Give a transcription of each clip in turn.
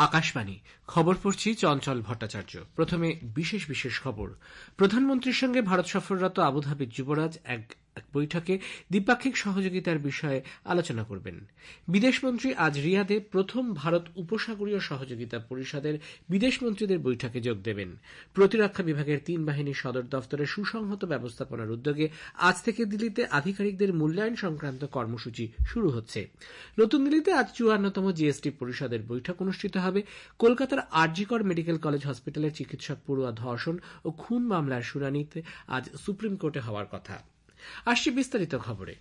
আকাশবাণী খবর পড়ছি চঞ্চল ভট্টাচার্য। প্রথমে বিশেষ বিশেষ খবর। প্রধানমন্ত্রীর সঙ্গে ভারত সফররত আবুধাবির যুবরাজ এক বৈঠকে দ্বিপাক্ষিক সহযোগিতার বিষয়ে আলোচনা করবেন। বিদেশমন্ত্রী আজ রিয়াদে প্রথম ভারত উপসাগরীয় সহযোগিতা পরিষদের বিদেশমন্ত্রীদের বৈঠকে যোগ দেবেন। প্রতিরক্ষা বিভাগের ৩ বাহিনীর সদর দফতরে সুসংহত ব্যবস্থাপনার উদ্যোগে আজ থেকে দিল্লিতে আধিকারিকদের মূল্যায়ন সংক্রান্ত কর্মসূচি শুরু হচ্ছে। নতুন দিল্লিতে আজ ৫৪তম জিএসটি পরিষদের বৈঠক অনুষ্ঠিত হবে। কলকাতার আর.জি. কর মেডিকেল কলেজ হসপিটালের চিকিৎসক পড়ুয়া ধর্ষণ ও খুন মামলার শুনানিতে আজ সুপ্রিম কোর্টে হওয়ার কথা। আসছে বিস্তারিত খবরে।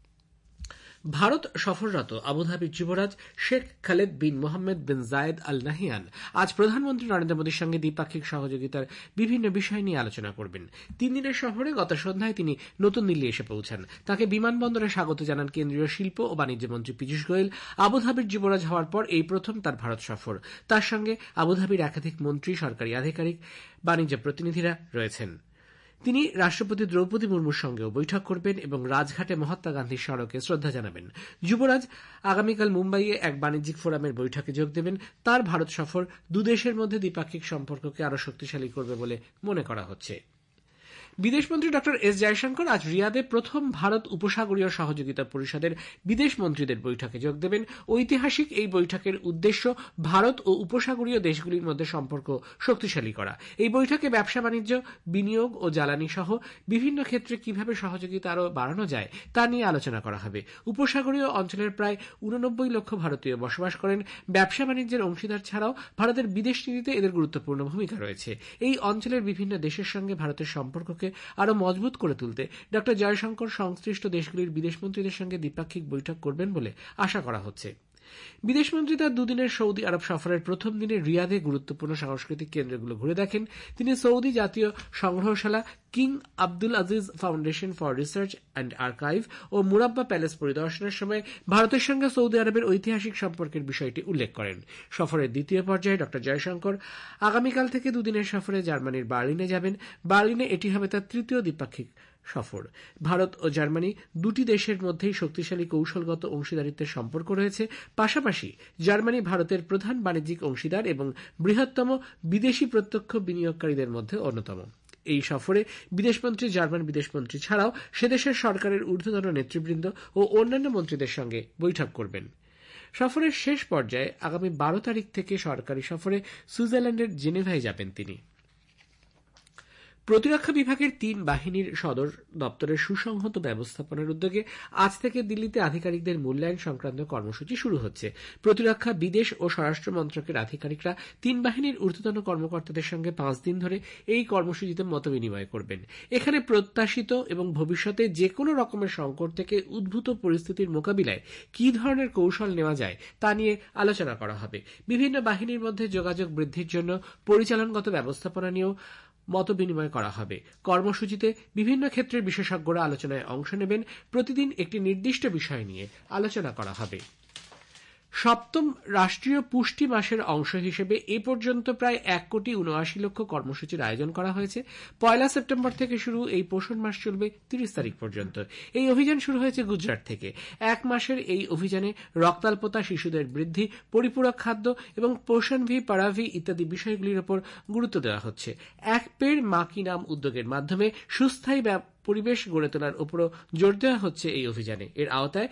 ভারত সফররত আবুধাবির যুবরাজ শেখ খালেদ বিন মোহাম্মদ বিন জায়েদ আল নাহিয়ান আজ প্রধানমন্ত্রী নরেন্দ্র মোদীর সঙ্গে দ্বিপাক্ষিক সহযোগিতার বিভিন্ন বিষয় নিয়ে আলোচনা করবেন। ৩ দিনের সফরে গত সন্ধ্যায় তিনি নতুন দিল্লি এসে পৌঁছান। তাকে বিমানবন্দরে স্বাগত জানান কেন্দ্রীয় শিল্প ও বাণিজ্য মন্ত্রী পীযূষ গোয়েল। আবুধাবির যুবরাজ হওয়ার পর এই প্রথম তার ভারত সফর। তার সঙ্গে আবুধাবির একাধিক মন্ত্রী, সরকারি আধিকারিক, বাণিজ্য প্রতিনিধিরা রয়েছেন। তিনি রাষ্ট্রপতি দ্রৌপদী মুর্মুর সঙ্গেও বৈঠক করবেন এবং রাজঘাটে মহাত্মা গান্ধীর স্মারকে শ্রদ্ধা জানাবেন। যুবরাজ আগামীকাল মুম্বাইয়ে এক বাণিজ্যিক ফোরামের বৈঠকে যোগ দেবেন। তার ভারত সফর দুদেশের মধ্যে দ্বিপাক্ষিক সম্পর্ককে আরও শক্তিশালী করবে বলে মনে করা হচ্ছে। বিদেশমন্ত্রী ড এস জয়শঙ্কর আজ রিয়াদে প্রথম ভারত উপসাগরীয় সহযোগিতা পরিষদের বিদেশ মন্ত্রীদের বৈঠকে যোগ দেবেন। ঐতিহাসিক এই বৈঠকের উদ্দেশ্য ভারত ও উপসাগরীয় দেশগুলির মধ্যে সম্পর্ক শক্তিশালী করা। এই বৈঠকে ব্যবসা বাণিজ্য, বিনিয়োগ ও জ্বালানি সহ বিভিন্ন ক্ষেত্রে কিভাবে সহযোগিতা আরও বাড়ানো যায় তা নিয়ে আলোচনা করা হবে। উপসাগরীয় অঞ্চলের প্রায় ৮৯ লক্ষ ভারতীয় বসবাস করেন। ব্যবসা বাণিজ্যের অংশীদার ছাড়াও ভারতের বিদেশ নীতিতে এদের গুরুত্বপূর্ণ ভূমিকা রয়েছে। এই অঞ্চলের বিভিন্ন দেশের সঙ্গে ভারতের সম্পর্ককে আরো মজবুত করে তুলতে ড জয়শঙ্কর সংশ্লিষ্ট দেশগুলির বিদেশমন্ত্রীদের সঙ্গে দ্বিপাক্ষিক বৈঠক করবেন বলে আশা করা হচ্ছে। বিদেশমন্ত্রী তার দুদিনের সৌদি আরব সফরের প্রথম দিনে রিয়াদে গুরুত্বপূর্ণ সাংস্কৃতিক কেন্দ্রগুলো ঘুরে দেখেন। তিনি সৌদি জাতীয় সংগ্রহশালা, king Abdul Aziz foundation for research and archive ও মুরাব্বা প্যালেস পরিদর্শনের সময় ভারতের সঙ্গে সৌদি আরবের ঐতিহাসিক সম্পর্কের বিষয়টি উল্লেখ করেন। সফরের দ্বিতীয় পর্যায়ে ড জয়শঙ্কর আগামীকাল থেকে দুদিনের সফরে জার্মানির বার্লিনে যাবেন। বার্লিনে এটি হবে তার তৃতীয় দ্বিপাক্ষিক সফর। ভারত ও জার্মানি দুটি দেশের মধ্যেই শক্তিশালী কৌশলগত অংশীদারিত্বের সম্পর্ক রয়েছে। পাশাপাশি জার্মানি ভারতের প্রধান বাণিজ্যিক অংশীদার এবং বৃহত্তম বিদেশি প্রত্যক্ষ বিনিয়োগকারীদের মধ্যে অন্যতম। এই সফরে বিদেশমন্ত্রী জার্মান বিদেশমন্ত্রী ছাড়াও সে দেশের সরকারের ঊর্ধ্বতন নেতৃবৃন্দ ও অন্যান্য মন্ত্রীদের সঙ্গে বৈঠক করবেন। সফরের শেষ পর্যায়ে আগামী ১২ তারিখ থেকে সরকারি সফরে সুইজারল্যান্ডের জেনেভায় যাবেন তিনি। প্রতিরক্ষা বিভাগের ৩ বাহিনীর সদর দপ্তরের সুসংহত ব্যবস্থাপনার উদ্যোগে আজ থেকে দিল্লিতে আধিকারিকদের মূল্যায়ন সংক্রান্ত কর্মসূচি শুরু হচ্ছে। প্রতিরক্ষা, বিদেশ ও স্বরাষ্ট্র মন্ত্রকের আধিকারিকরা ৩ বাহিনীর ঊর্ধ্বতন কর্মকর্তাদের সঙ্গে ৫ দিন ধরে এই কর্মসূচিতে মতবিনিময় করবেন। এখানে প্রত্যাশিত এবং ভবিষ্যতে যে কোনো রকমের সংকট থেকে উদ্ভূত পরিস্থিতির মোকাবিলায় কী ধরনের কৌশল নেওয়া যায় তা নিয়ে আলোচনা করা হবে। বিভিন্ন বাহিনীর মধ্যে যোগাযোগ বৃদ্ধির জন্য পরিচালনগত ব্যবস্থাপনা নিয়েও মত বিনিময় করা হবে। কর্মসূচিতে বিভিন্ন ক্ষেত্রের বিশেষজ্ঞরা আলোচনায় অংশ নেবেন। প্রতিদিন একটি নির্দিষ্ট বিষয় নিয়ে আলোচনা করা হবে। ৭ম রাষ্ট্রীয় পুষ্টি মাসের অংশ হিসেবে এ পর্যন্ত প্রায় ১,৭৯,০০,০০০ কর্মসূচির আয়োজন করা হয়েছে। ১ সেপ্টেম্বর থেকে শুরু এই পোষণ মাস চলবে ৩০ তারিখ পর্যন্ত। এই অভিযান শুরু হয়েছে গুজরাট থেকে। ১ মাসের এই অভিযানে রক্তাল্পতা, শিশুদের বৃদ্ধি, পরিপূরক খাদ্য এবং পোষণ ভি পড়াভি ইত্যাদি বিষয়গুলির উপর গুরুত্ব দেওয়া হচ্ছে। এক পেড় মা কি নাম উদ্যোগের মাধ্যমে সুস্থায়ী পরিবেশ গড়ে তোলার উপরও জোর দেওয়া হচ্ছে এই অভিযানে। এর আওতায়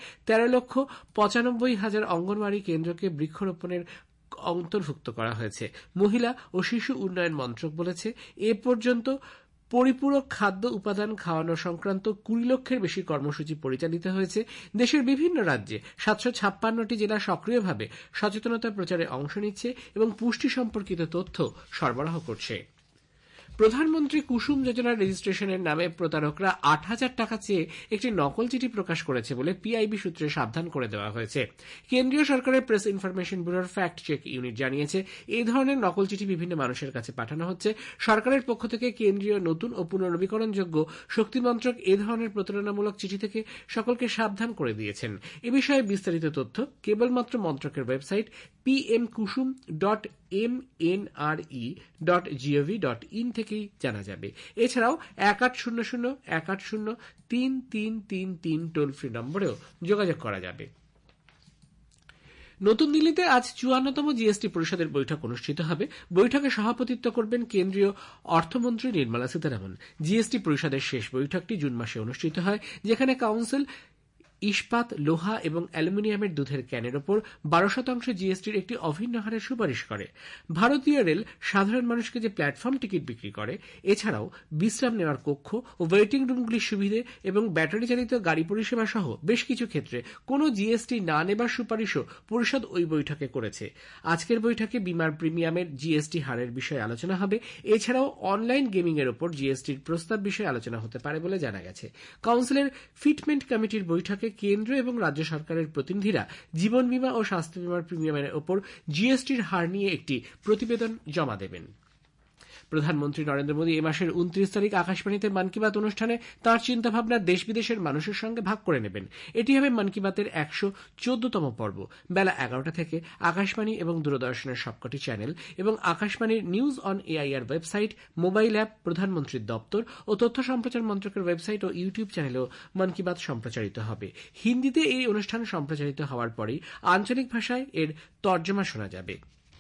১৩,৯৫,০০০ অঙ্গনওয়াড়ি কেন্দ্রকে বৃক্ষরোপণের অন্তর্ভুক্ত করা হয়েছে। মহিলা ও শিশু উন্নয়ন মন্ত্রক বলেছে, এ পর্যন্ত পরিপূরক খাদ্য উপাদান খাওয়ানো সংক্রান্ত ২০ লক্ষের বেশি কর্মসূচি পরিচালিত হয়েছে। দেশের বিভিন্ন রাজ্যে ৭৫৬টি জেলা সক্রিয়ভাবে সচেতনতা প্রচারে অংশ নিচ্ছে এবং পুষ্টি সম্পর্কিত তথ্য সরবরাহ করছে। প্রধানমন্ত্রী কুসুম যোজনার রেজিস্ট্রেশনের নামে প্রতারকরা ৮,০০০ টাকা চেয়ে একটি নকল চিঠি প্রকাশ করেছে বলে পিআইবি সূত্রে সাবধান করে দেওয়া হয়েছে। কেন্দ্রীয় সরকারের প্রেস ইনফরমেশন ব্যুরোর ফ্যাক্ট চেক ইউনিট জানিয়েছে, এই ধরনের নকল চিঠি বিভিন্ন মানুষের কাছে পাঠানো হচ্ছে। সরকারের পক্ষ থেকে কেন্দ্রীয় নতুন ও পুনর্নবীকরণযোগ্য শক্তি মন্ত্রক এ ধরনের প্রতারণামূলক চিঠি থেকে সকলকে সাবধান করে দিয়েছেন। এ বিষয়ে বিস্তারিত তথ্য কেবলমাত্র মন্ত্রকের ওয়েবসাইট pmkusum.mnre.gov.in থেকেই জানা যাবে। এছাড়াও 1800-180-3333 টোল ফ্রি নম্বরেও যোগাযোগ করা যাবে। নতুন দিল্লিতে আজ ৫৪তম জিএসটি পরিষদের বৈঠক অনুষ্ঠিত হবে। বৈঠকে সভাপতিত্ব করবেন কেন্দ্রীয় অর্থমন্ত্রী নির্মলা সীতারামন। জিএসটি পরিষদের শেষ বৈঠকটি জুন মাসে অনুষ্ঠিত হয়, যেখানে কাউন্সিল ইস্পাত, লোহা এবং অ্যালুমিনিয়ামের দুধের ক্যানের ওপর ১২% জিএসটির একটি অভিন্ন হারের সুপারিশ করে। ভারতীয় রেল সাধারণ মানুষকে যে প্ল্যাটফর্ম টিকিট বিক্রি করে, এছাড়াও বিশ্রাম নেওয়ার কক্ষ ও ওয়েটিং রুমগুলির সুবিধে এবং ব্যাটারি চালিত গাড়ি পরিষেবা সহ বেশ কিছু ক্ষেত্রে কোনো জিএসটি না নেবার সুপারিশও পরিষদ ওই বৈঠকে করেছে। আজকের বৈঠকে বিমার প্রিমিয়ামের জিএসটি হারের বিষয়ে আলোচনা হবে। এছাড়াও অনলাইন গেমিং এর ওপর জিএসটির প্রস্তাব বিষয়ে আলোচনা হতে পারে বলে জানা গেছে। কাউন্সিলের ফিটমেন্ট কমিটির বৈঠকে কেন্দ্র এবং রাজ্য সরকারের প্রতিনিধিরা জীবন বীমা ও স্বাস্থ্য বীমার প্রিমিয়ামের ওপর জিএসটির হার নিয়ে একটি প্রতিবেদন জমা দেবেন। প্রধানমন্ত্রী নরেন্দ্র মোদী এ মাসের ২৯ তারিখ আকাশবাণীতে মন কি বাত অনুষ্ঠানে তাঁর চিন্তাভাবনা দেশ বিদেশের মানুষের সঙ্গে ভাগ করে নেবেন। এটি হবে মন কি বাতের ১১৪তম পর্ব। বেলা ১১টা থেকে আকাশবাণী এবং দূরদর্শনের সবকটি চ্যানেল এবং আকাশবাণীর news on AIR website, mobile app, প্রধানমন্ত্রীর দপ্তর ও তথ্য সম্প্রচার মন্ত্রকের ওয়েবসাইট ও ইউটিউব চ্যানেলেও মন কি বাত সম্প্রচারিত হবে। হিন্দিতে এই অনুষ্ঠান সম্প্রচারিত হওয়ার পরেই আঞ্চলিক ভাষায় এর তর্জমা শোনা যাবে।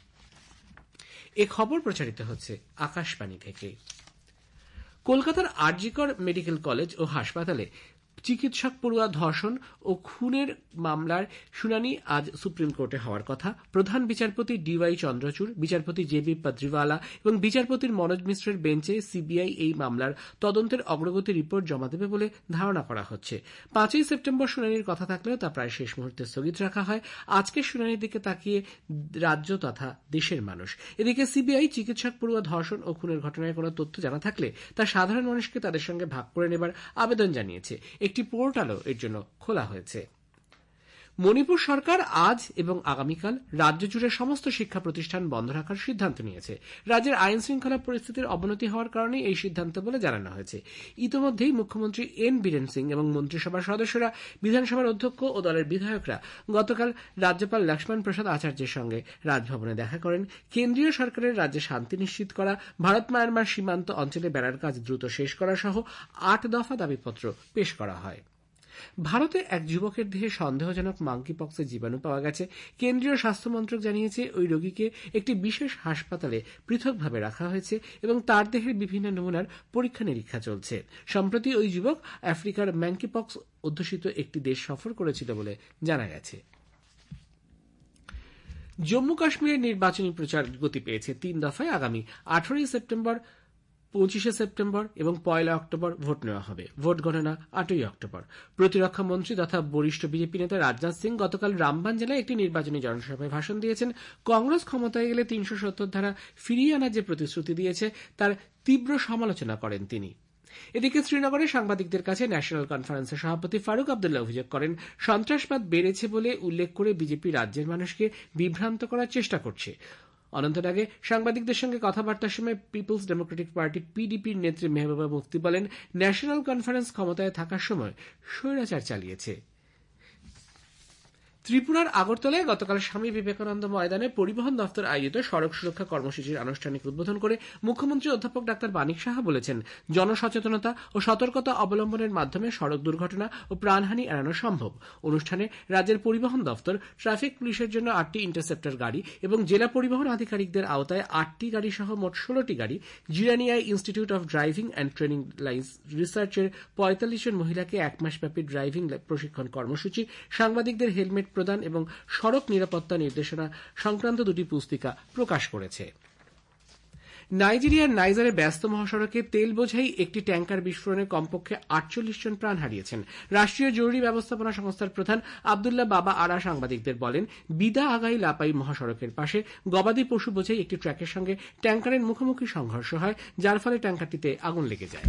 এ খবর প্রচারিত হচ্ছে আকাশবাণী থেকে। কলকাতার আর.জি. কর মেডিকেল কলেজ ও হাসপাতালে চিকিৎসক পড়ুয়া ধর্ষণ ও খুনের মামলার শুনানি আজ সুপ্রিম কোর্টে হওয়ার কথা। প্রধান বিচারপতি ডিওয়াই চন্দ্রচূড়, বিচারপতি জে.বি. পাদ্রিওয়ালা এবং বিচারপতির মনোজ মিশ্রের বেঞ্চে সিবিআই এই মামলার তদন্তের অগ্রগতি রিপোর্ট জমা দেবে বলে ধারণা করা হচ্ছে। ৫ই সেপ্টেম্বর শুনানির কথা থাকলেও তা প্রায় শেষ মুহূর্তে স্থগিত রাখা হয়। আজকের শুনানির দিকে তাকিয়ে রাজ্য তথা দেশের মানুষ। এদিকে সিবিআই চিকিৎসক পড়ুয়া ধর্ষণ ও খুনের ঘটনায় কোনো তথ্য জানা থাকলে তা সাধারণ মানুষকে তাদের সঙ্গে ভাগ করে নেবার আবেদন জানিয়েছে। একটি পোর্টালও এর জন্য খোলা হয়েছে। মণিপুর সরকার আজ এবং আগামীকাল রাজ্য জুড়ে সমস্ত শিক্ষা প্রতিষ্ঠান বন্ধ রাখার সিদ্ধান্ত নিয়েছে। রাজ্যের আইন শৃঙ্খলা পরিস্থিতির অবনতি হওয়ার কারণে এই সিদ্ধান্ত বলে জানানো হয়েছে। ইতিমধ্যেই মুখ্যমন্ত্রী এন বীরেন সিং এবং মন্ত্রিসভার সদস্যরা, বিধানসভার অধ্যক্ষ ও দলের বিধায়করা গতকাল রাজ্যপাল লক্ষ্মণ প্রসাদ আচার্যের সঙ্গে রাজভবনে দেখা করেন। কেন্দ্রীয় সরকারের রাজ্যে শান্তি নিশ্চিত করা, ভারত মায়ানমার সীমান্ত অঞ্চলে বেড়ার কাজ দ্রুত শেষ করা সহ ৮ দফা দাবিপত্র পেশ করা হয়। ভারতে এক যুবকের দেহে সন্দেহজনক মাঙ্কিপক্সের জীবাণু পাওয়া গেছে। কেন্দ্রীয় স্বাস্থ্য মন্ত্রক জানিয়েছে, ওই রোগীকে একটি বিশেষ হাসপাতালে পৃথকভাবে রাখা হয়েছে এবং তার দেহের বিভিন্ন নমুনার পরীক্ষা নিরীক্ষা চলছে। সম্প্রতি ওই যুবক আফ্রিকার ম্যাঙ্কিপক্স অধ্যুষিত একটি দেশ সফর করেছিল বলে জানা গেছে। জম্মু কাশ্মীরের নির্বাচনী প্রচার গতি পেয়েছে। ৩ দফায় আগামী 18 সেপ্টেম্বর, 25 সেপ্টেম্বর এবং 1 অক্টোবর ভোট নেওয়া হবে। ভোট গণনা 8 অক্টোবর। প্রতিরক্ষা মন্ত্রী তথা বরিষ্ঠ বিজেপি নেতা রাজনাথ সিং গতকাল রামবান জেলায় একটি নির্বাচনী জনসভায় ভাষণ দিয়েছেন। কংগ্রেস ক্ষমতায় গেলে ৩৭০ ধারা ফিরিয়ে আনার যে প্রতিশ্রুতি দিয়েছে তার তীব্র সমালোচনা করেন তিনি। এদিকে শ্রীনগরে সাংবাদিকদের কাছে ন্যাশনাল কনফারেন্সের সভাপতি ফারুক আবদুল্লাহ অভিযোগ করেন, সন্ত্রাসবাদ বেড়েছে বলে উল্লেখ করে বিজেপি রাজ্যের মানুষকে বিভ্রান্ত করার চেষ্টা করছে। অনন্তনাগে সাংবাদিকদের সঙ্গে কথাবার্তার সময় পিপলস ডেমোক্রেটিক পার্টি পিডিপির নেত্রী মেহবুবা মুফতি বলেন, ন্যাশনাল কনফারেন্স ক্ষমতায় থাকার সময় স্বৈরাচার চালিয়েছে। ত্রিপুরার আগরতলায় গতকাল স্বামী বিবেকানন্দ ময়দানে পরিবহন দফতর আয়োজিত সড়ক সুরক্ষা কর্মসূচির আনুষ্ঠানিক উদ্বোধন করে মুখ্যমন্ত্রী অধ্যাপক ডাক্তার মানিক সাহা বলেছেন, জনসচেতনতা ও সতর্কতা অবলম্বনের মাধ্যমে সড়ক দুর্ঘটনা ও প্রাণহানি এড়ানো সম্ভব। অনুষ্ঠানে রাজ্যের পরিবহন দফতর ট্রাফিক পুলিশের জন্য 8টি ইন্টারসেপ্টর গাড়ি এবং জেলা পরিবহন আধিকারিকদের আওতায় 8টি গাড়ি সহ মোট 16টি গাড়ি, জিরানিয়ায় institute of driving and training রিসার্চের 45 জন মহিলাকে 1 মাসব্যাপী ড্রাইভিং প্রশিক্ষণ কর্মসূচি, সাংবাদিকদের হেলমেট প্রদান এবং সড়ক নিরাপত্তা নির্দেশনা সংক্রান্ত 2টি পুস্তিকা প্রকাশ করেছে। নাইজেরিয়ার নাইজারে ব্যস্ত মহাসড়কে তেল বোঝাই একটি ট্যাঙ্কার বিস্ফোরণে কমপক্ষে 48 জন প্রাণ হারিয়েছেন। রাষ্ট্রীয় জরুরি ব্যবস্থাপনা সংস্থার প্রধান আবদুল্লাহ বাবা আরা সাংবাদিকদের বলেন, বিদা আগাই লাপাই মহাসড়কের পাশে গবাদি পশু বোঝাই একটি ট্রাকের সঙ্গে ট্যাঙ্কারের মুখোমুখি সংঘর্ষ হয়, যার ফলে ট্যাঙ্কারটিতে আগুন লেগে যায়।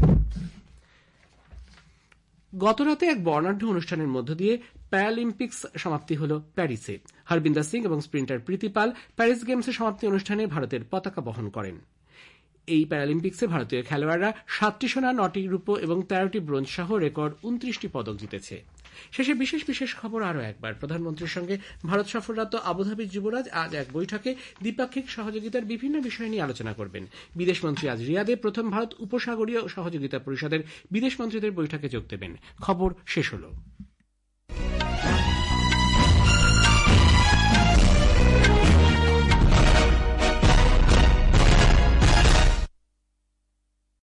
গতরাতে এক বর্ণাঢ্য অনুষ্ঠানের মধ্য দিয়ে প্যারালিম্পিক্স সমাপ্তি হল প্যারিসে। হরবিন্দর সিং এবং স্প্রিন্টার প্রীতি পাল প্যারিস গেমসের সমাপ্তি অনুষ্ঠানে ভারতের পতাকা বহন করেন। এই প্যারালিম্পিক্সে ভারতীয় খেলোয়াড়রা 7টি সোনা, 9টি রূপো এবং 13টি ব্রোঞ্জ সহ রেকর্ড 29টি পদক জিতেছে। শেষে বিশেষ খবর আরও একবার। প্রধানমন্ত্রীর সঙ্গে ভারত সফররত আবুধাবির যুবরাজ আজ এক বৈঠকে দ্বিপাক্ষিক সহযোগিতার বিভিন্ন বিষয় নিয়ে আলোচনা করবেন। বিদেশমন্ত্রী আজ রিয়াদে প্রথম ভারত উপসাগরীয় সহযোগিতা পরিষদের বিদেশমন্ত্রীদের বৈঠকে যোগ দেবেন। খবর শেষ হল।